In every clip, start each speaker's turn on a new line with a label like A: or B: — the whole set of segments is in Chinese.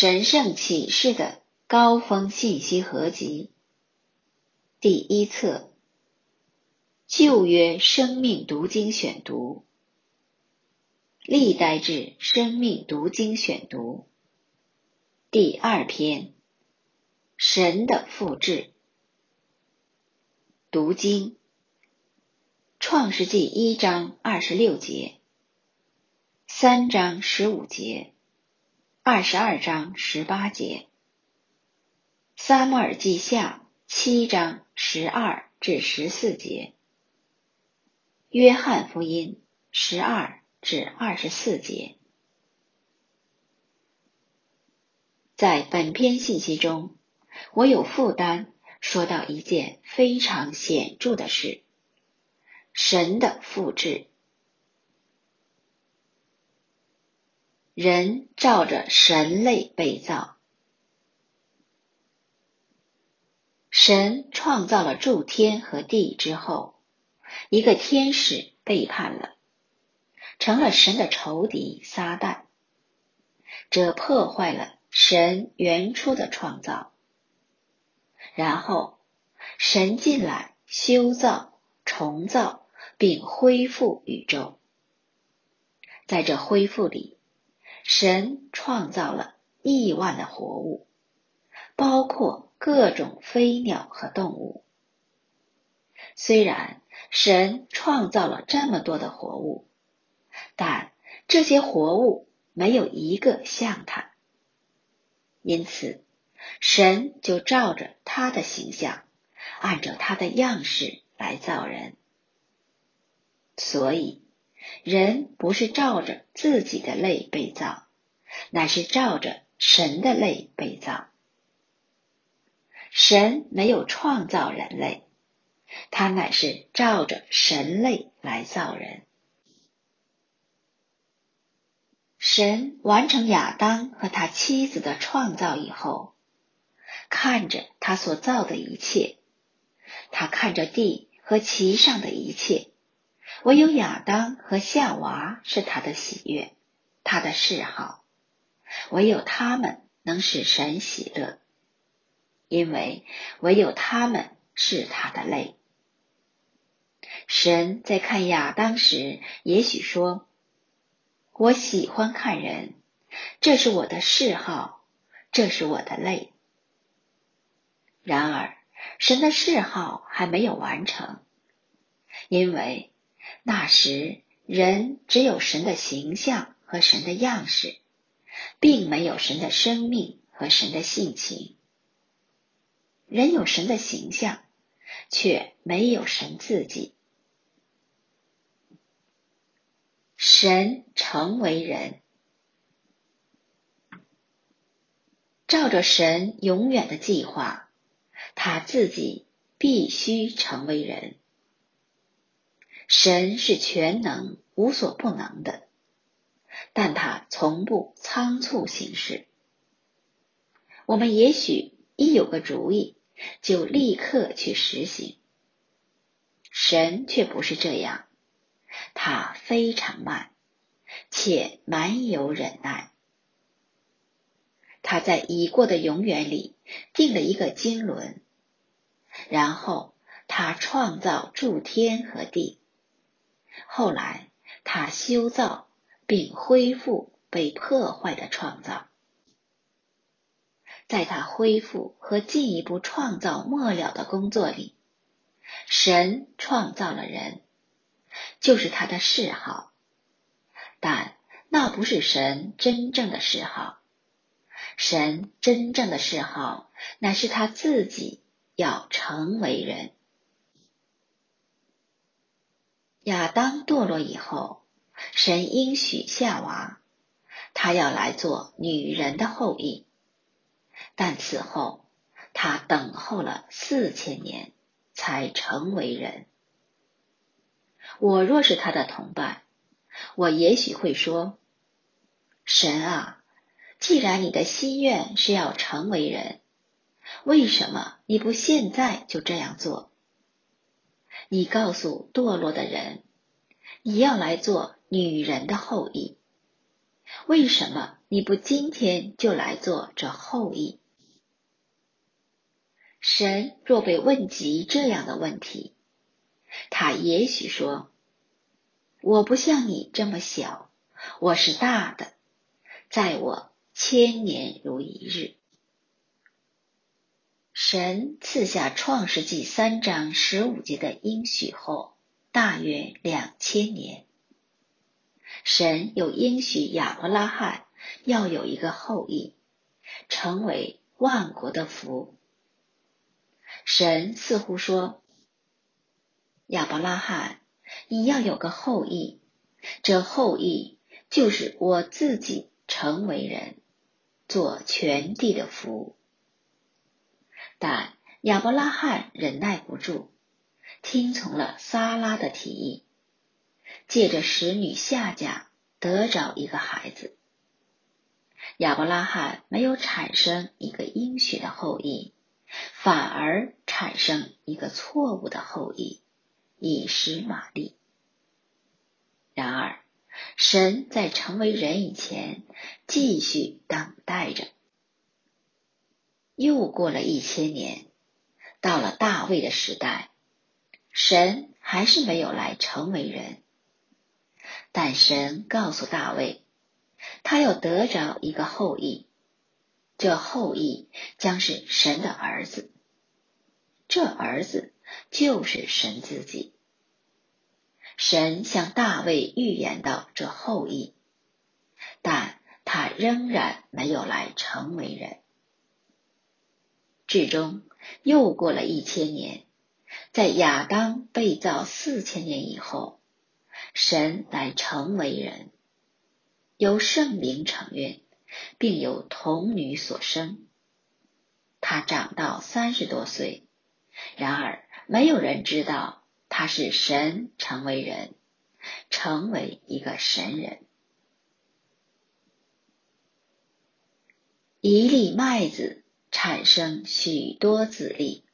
A: 神圣启示的高峰信息合集，第一册，旧约生命读经选读，历代志生命读经选读，第二篇，神的复制。读经，创世纪1章26节，3章15节，22章18节，撒母耳记下7章12至14节，约翰福音12至24节。在本篇信息中，我有负担说到一件非常显著的事：神的复制。人照着神类被造。神创造了诸天和地之后，一个天使背叛了，成了神的仇敌撒旦，这破坏了神原初的创造。然后神进来修造、重造并恢复宇宙。在这恢复里，神创造了亿万的活物，包括各种飞鸟和动物。虽然神创造了这么多的活物，但这些活物没有一个像他。因此，神就照着他的形象，按照他的样式来造人。所以，人不是照着自己的类被造，乃是照着神的类被造。神没有创造人类，他乃是照着神类来造人。神完成亚当和他妻子的创造以后，看着他所造的一切，他看着地和其上的一切，唯有亚当和夏娃是他的喜悦，他的嗜好，唯有他们能使神喜乐，因为唯有他们是他的类。神在看亚当时，也许说：我喜欢看人，这是我的嗜好，这是我的类。然而，神的嗜好还没有完成，因为那时人只有神的形象和神的样式，并没有神的生命和神的性情。人有神的形象，却没有神自己。神成为人，照着神永远的计划，他自己必须成为人。神是全能无所不能的，但他从不仓促行事。我们也许一有个主意，就立刻去实行。神却不是这样，他非常慢，且满有忍耐。他在已过的永远里定了一个经纶，然后他创造诸天和地，后来他修造并恢复被破坏的创造。在他恢复和进一步创造末了的工作里，神创造了人，就是他的嗜好，但那不是神真正的嗜好。神真正的嗜好乃是他自己要成为人。亚当堕落以后，神应许夏娃，他要来做女人的后裔，但此后他等候了4000年才成为人。我若是他的同伴，我也许会说：神啊，既然你的心愿是要成为人，为什么你不现在就这样做？你告诉堕落的人，你要来做女人的后裔， 为什么你不今天就来做这后裔？神若被问及这样的问题，他也许说，我不像你这么小，我是大的，在我千年如一日。神赐下创世纪3章15节的应许后，大约2000年，神又应许亚伯拉罕要有一个后裔，成为万国的福。神似乎说，亚伯拉罕，你要有个后裔，这后裔就是我自己成为人，做全地的福。但亚伯拉罕忍耐不住，听从了撒拉的提议，借着使女夏甲得着一个孩子。亚伯拉罕没有产生一个应许的后裔，反而产生一个错误的后裔，以实玛利。然而，神在成为人以前，继续等待着。又过了1000年，到了大卫的时代，神还是没有来成为人。但神告诉大卫，他要得着一个后裔，这后裔将是神的儿子，这儿子就是神自己。神向大卫预言到这后裔，但他仍然没有来成为人。至终又过了1000年，在亚当被造4000年以后，神来成为人，由圣灵承孕，并由童女所生。他长到30多岁，然而没有人知道他是神成为人，成为一个神人。一粒麦子产生许多子粒。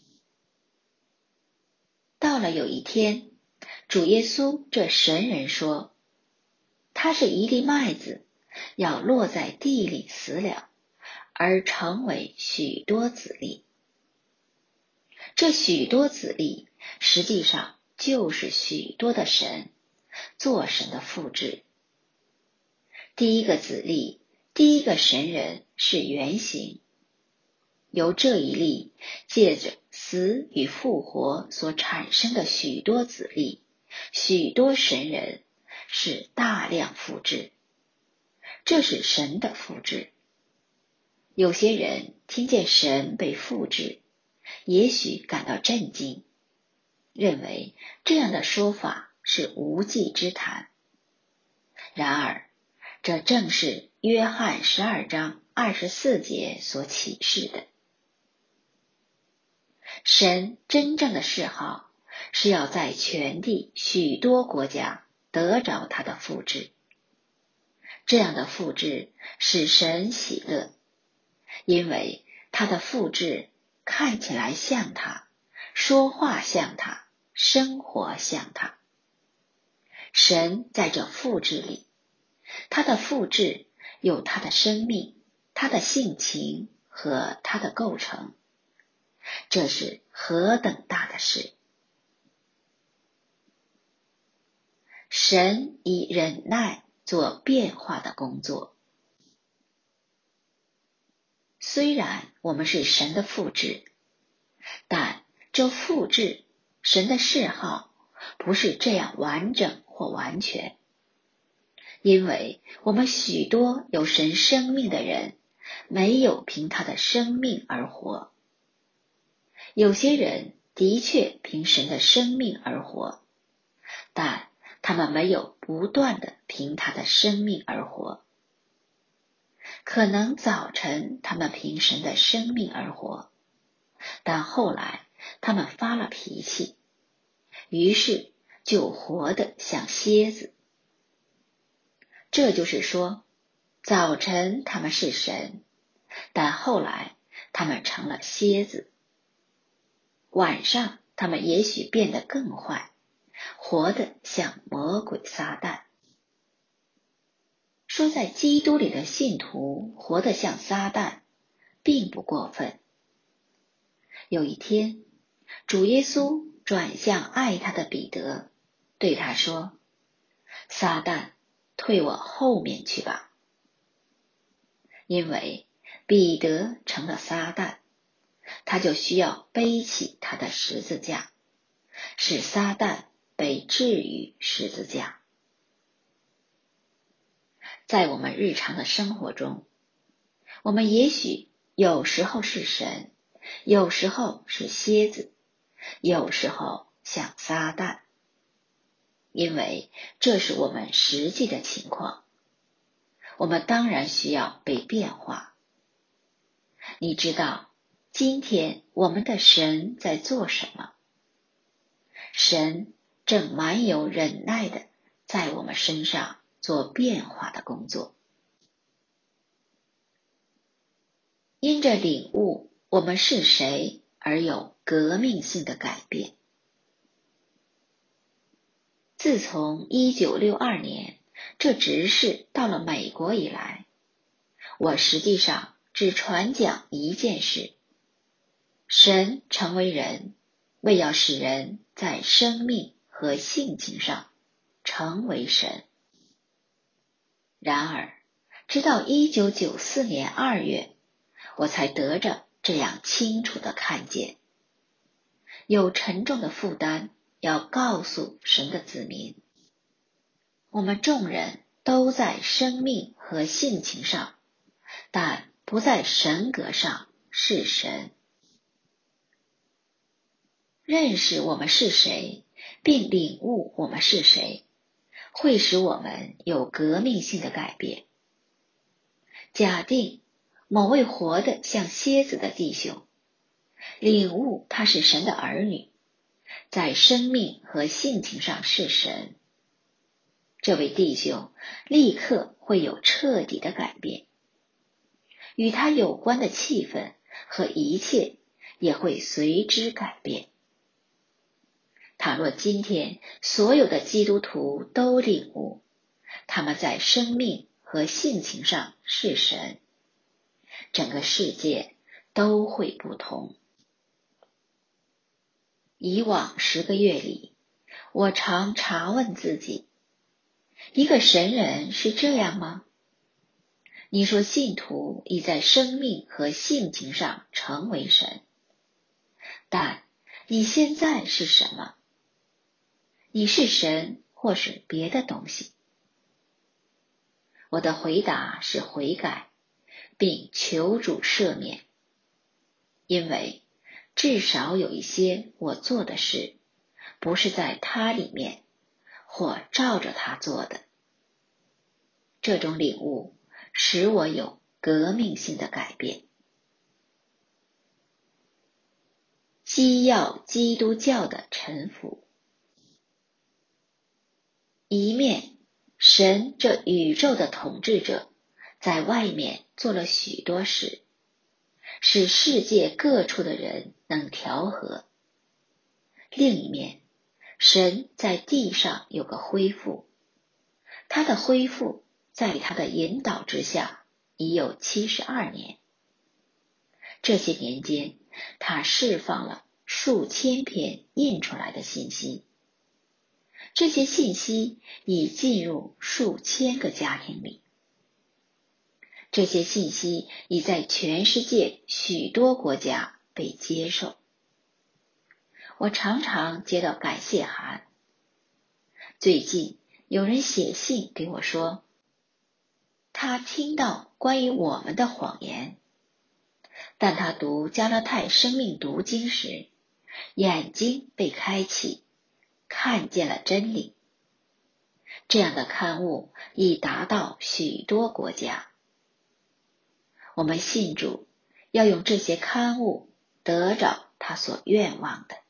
A: 到了有一天，主耶稣这神人说，他是一粒麦子，要落在地里死了，而成为许多子粒。这许多子粒实际上就是许多的神，做神的复制。第一个子粒，第一个神人是原型，由这一粒借着死与复活所产生的许多子粒，许多神人是大量复制，这是神的复制。有些人听见神被复制，也许感到震惊，认为这样的说法是无稽之谈。然而，这正是约翰12章24节所启示的。神真正的嗜好是要在全地许多国家得着他的复制，这样的复制使神喜乐，因为他的复制看起来像他，说话像他，生活像他。神在这复制里，他的复制有他的生命，他的性情和他的构成，这是何等大的事！神以忍耐做变化的工作。虽然我们是神的复制，但这复制神的嗜好不是这样完整或完全，因为我们许多有神生命的人没有凭他的生命而活。有些人的确凭神的生命而活，但他们没有不断地凭他的生命而活。可能早晨他们凭神的生命而活，但后来他们发了脾气，于是就活得像蝎子。这就是说，早晨他们是神，但后来他们成了蝎子。晚上他们也许变得更坏，活得像魔鬼撒旦。 说在基督里的信徒活得像撒旦，并不过分。有一天，主耶稣转向爱他的彼得，对他说：撒旦，退我后面去吧。因为彼得成了撒旦，他就需要背起他的十字架，使撒旦被置于十字架。在我们日常的生活中，我们也许有时候是神，有时候是蝎子，有时候像撒旦，因为这是我们实际的情况，我们当然需要被变化。你知道今天我们的神在做什么？神正蛮有忍耐的在我们身上做变化的工作。因着领悟我们是谁而有革命性的改变。自从1962年这执事到了美国以来，我实际上只传讲一件事：神成为人，为要使人在生命和性情上成为神。然而，直到1994年2月，我才得着这样清楚的看见，有沉重的负担要告诉神的子民：我们众人都在生命和性情上，但不在神格上是神。认识我们是谁，并领悟我们是谁，会使我们有革命性的改变。假定某位活得像蝎子的弟兄，领悟他是神的儿女，在生命和性情上是神，这位弟兄立刻会有彻底的改变，与他有关的气氛和一切也会随之改变。倘若今天所有的基督徒都领悟他们在生命和性情上是神，整个世界都会不同。以往10个月里，我常查问自己，一个神人是这样吗？你说信徒已在生命和性情上成为神，但你现在是什么？你是神或是别的东西？我的回答是悔改，并求主赦免，因为至少有一些我做的事不是在他里面或照着他做的。这种领悟使我有革命性的改变。基要基督教的臣服。一面，神这宇宙的统治者在外面做了许多事，使世界各处的人能调和。另一面，神在地上有个恢复，他的恢复在他的引导之下已有72年。这些年间，他释放了数千篇印出来的信息，这些信息已进入数千个家庭里，这些信息已在全世界许多国家被接受。我常常接到感谢函，最近有人写信给我说，他听到关于我们的谎言，但他读加拉太生命读经时，眼睛被开启，看见了真理。这样的刊物已达到许多国家。我们信主要用这些刊物得着他所愿望的。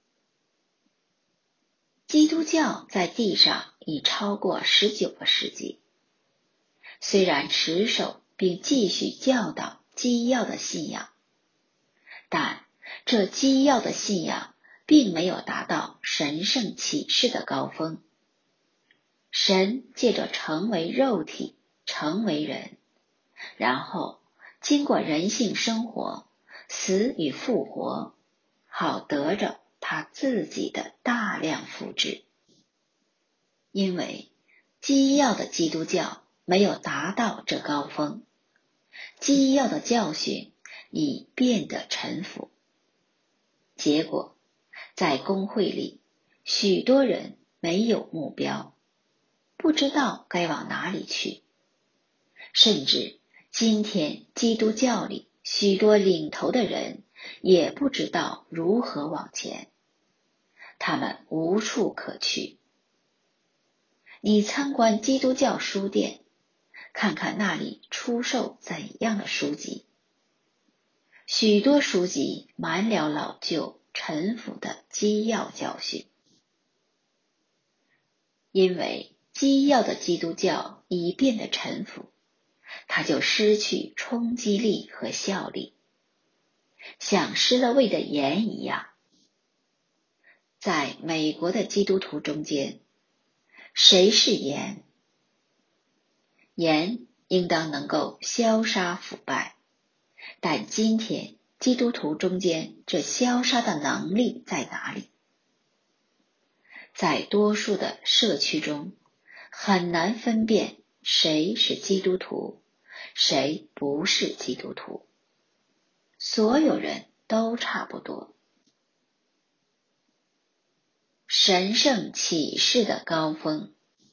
A: 基督教在地上已超过19个世纪，虽然持守并继续教导基要的信仰，但这基要的信仰并没有达到神圣启示的高峰。神借着成为肉体成为人，然后经过人性生活，死与复活，好得着他自己的大量福祉。因为基要的基督教没有达到这高峰，基要的教训已变得陈腐，结果在公会里，许多人没有目标，不知道该往哪里去，甚至今天基督教里许多领头的人也不知道如何往前，他们无处可去。你参观基督教书店，看看那里出售怎样的书籍。许多书籍满了老旧陈腐的基要教训，因为基要的基督教已变得陈腐，它就失去冲击力和效力，像失了味的盐一样。在美国的基督徒中间，谁是盐？盐应当能够消杀腐败，但今天基督徒中间这消杀的能力在哪里？在多数的社区中，很难分辨谁是基督徒，谁不是基督徒。所有人都差不多。神圣启示的高峰。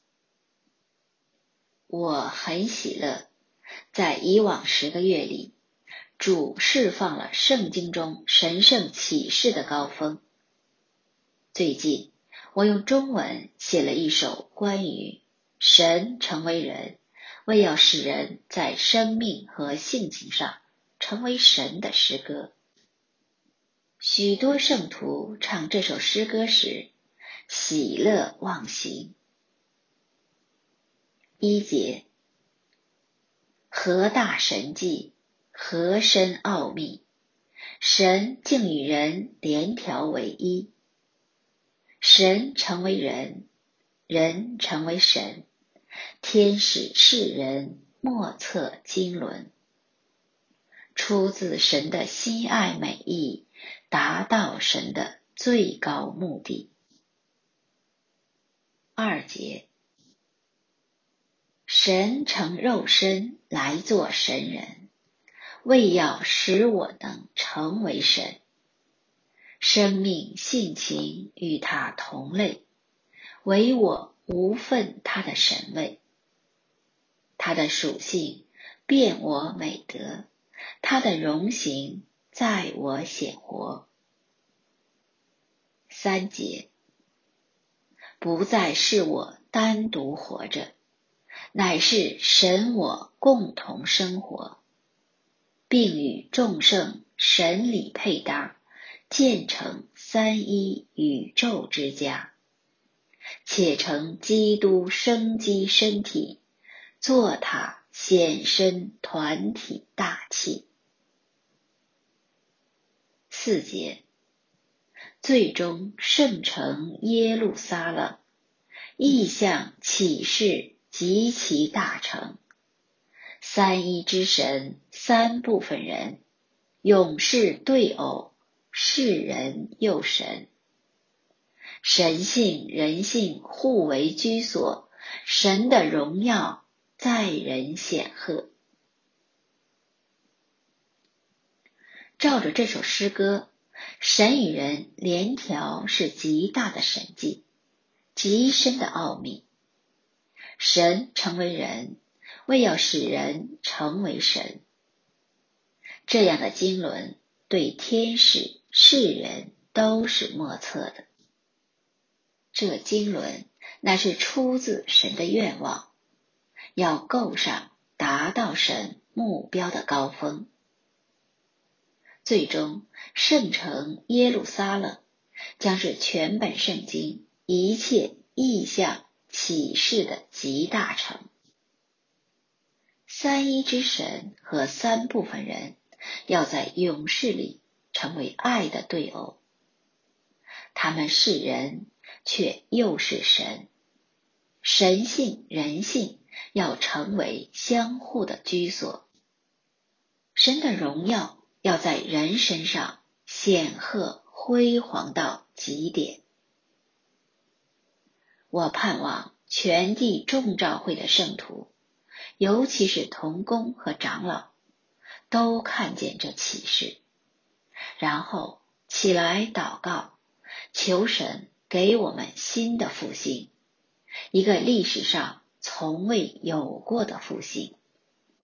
A: 我很喜乐，在以往10个月里，主释放了圣经中神圣启示的高峰。最近我用中文写了一首关于神成为人，为要使人在生命和性情上成为神的诗歌。许多圣徒唱这首诗歌时，喜乐忘形。1节，何大神迹，何深奥秘，神竟与人连调为一。神成为人，人成为神，天使是人，莫测经纶。出自神的心爱美意，达到神的最高目的。2节，神成肉身来做神人，为要使我能成为神。生命性情与他同类，唯我无分他的神位。他的属性变我美德，他的荣行在我显活。3节，不再是我单独活着，乃是神我共同生活，并与众圣神理配搭，建成三一宇宙之家，且成基督生机身体，做他显身团体大器。4节，最终圣城耶路撒冷，异象启示极其大成，三一之神，三部分人，永世对偶，是人又神，神性人性互为居所，神的荣耀在人显赫。照着这首诗歌，神与人联调是极大的神迹，极深的奥秘。神成为人，为要使人成为神。这样的经纶对天使、世人都是莫测的。这经纶乃是出自神的愿望，要够上达到神目标的高峰。最终，圣城耶路撒冷将是全本圣经一切意象启示的集大成。三一之神和三部分人要在永世里成为爱的对偶，他们是人，却又是神，神性人性要成为相互的居所。神的荣耀要在人身上显赫辉煌到极点。我盼望全地众召会的圣徒，尤其是同工和长老，都看见这启示，然后起来祷告，求神给我们新的复兴，一个历史上从未有过的复兴。